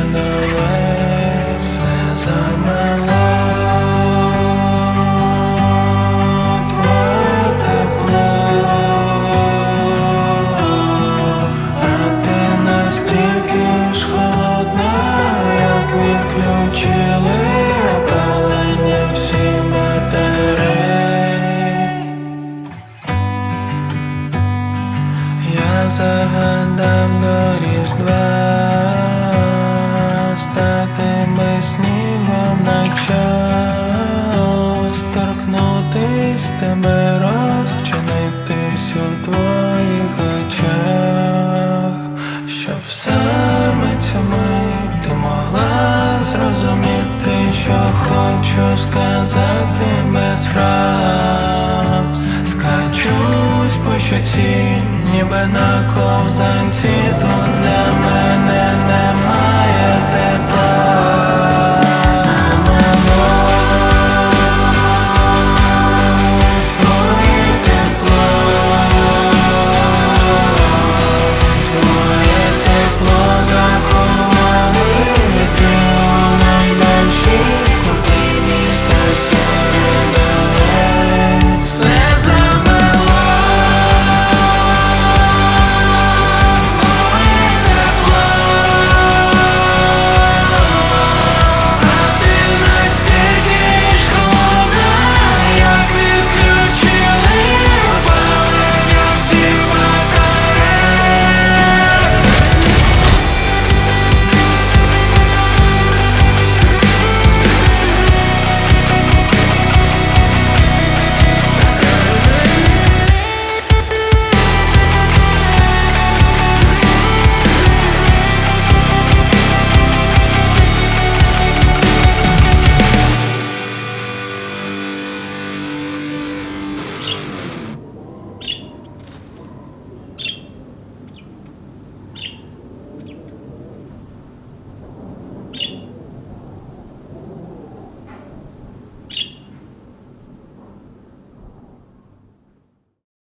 долей все замело, твоє тепло, а ти настільки ж холодна, як відключили опалення всі батареї. Я загадав до Різдва стати безснігом на час, торкнутись тебе, розчинитись у твоїх очах, щоб саме цю мить ти могла зрозуміти, що хочу сказати без фраз. Скачусь по щоці, ніби на ковзанці, тут для мене